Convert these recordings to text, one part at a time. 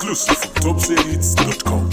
Exclusive from TopSeries.com.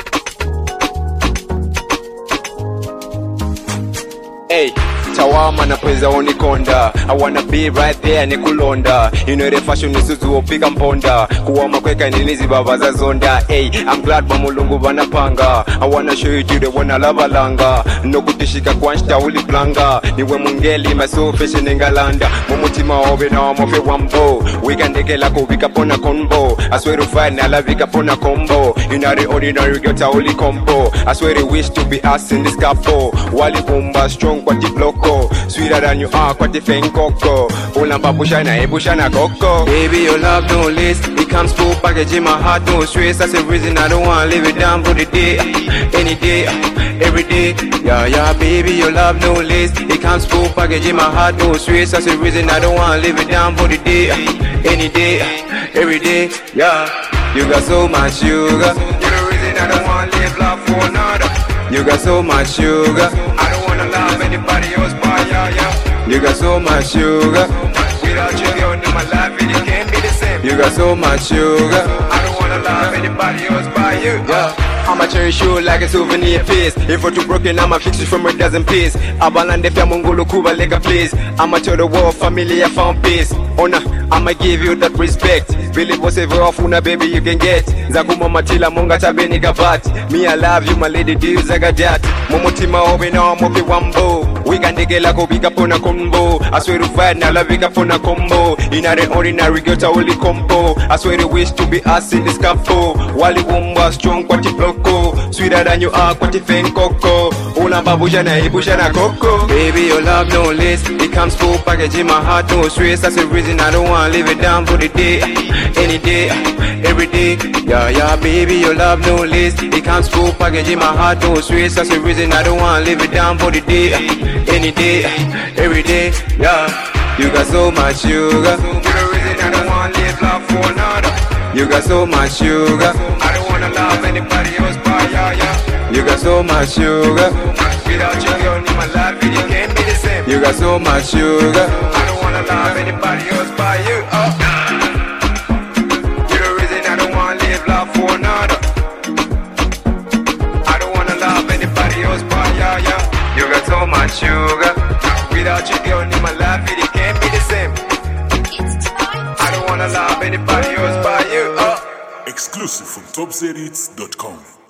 Hey, Chawama na pweza unikonda. I wanna be right there nikulonda. You know the fashion is to pika mponda. Kuwa makweka nilizi baba za zonda. Hey, I'm glad mamulungu wanapanga. I wanna show you the wanna lava langa. No kutishika kwanshta uli planga. Niwe mungeli maso fashion ingalanda. Mumutima obe na wamofe wambo. Wika ndeke lako wika pona combo. I swear to find na la wika pona combo. You know the ordinary girl ta uli combo. I swear they wish to be us in this couple. Wali bomba strong kwa ti bloco. Sweeter than you are kwa ti fenkoko. Ulamba bushana e bushana koko. Baby your love no list. It comes full package in my heart no stress. That's the reason I don't wanna live it down for the day. Any day, every day. Yeah, yeah, baby your love no list. It comes full package in my heart no stress. That's the reason I don't wanna live it down for the day. Any day, every day. Yeah, you got so much sugar. You're the reason I don't wanna live life for another. You got so much sugar. I don't wanna love anybody else but ya. You got so much sugar. Without you, girl, in my life it can't be the same. You got so much sugar. I don't wanna love anybody else but you. I'ma cherish you like a souvenir piece. If you're too broken, I'ma fix you from a dozen pieces. Abalande fya mungulu kuba lega please. I'ma tell the world family I found peace. Ona, I'ma give you that respect. Believe whatever off una baby you can get. Zakuma matila munga tabeni gavat. Me I love you my lady do zaga that. Momotima obe na mopi wambo. We can dig like a big pona combo. I swear to fight na la big pona combo. In a ordinary girl ta only combo. I swear to wish to be us in this couple. Wali wumba strong kwa ti bloco. Sweeter than you are kwa ti fenkoko. Ulamba bushana e bushana koko. Baby your love no list. It comes full package in my heart no stress. That's the reason I don't wanna live it down for the day. Any day, every day. Yeah, yeah, baby your love no list. It comes full package in my heart no stress. That's the reason I don't wanna live it down for the day. Any day, every day. Yeah, you got so much sugar. You're the reason I don't wanna live life for another. You got so much sugar. I don't wanna love anybody else but ya. You got so much sugar. Without you, girl, in my life it can't be the same. You got so much sugar. I don't wanna love anybody else but you. You're the reason I don't wanna live life for another. I don't wanna love anybody else but ya. You got so much sugar. Without you, girl, in my life it can't be the same. I don't wanna love anybody else but you. Exclusive from TopSeries.com.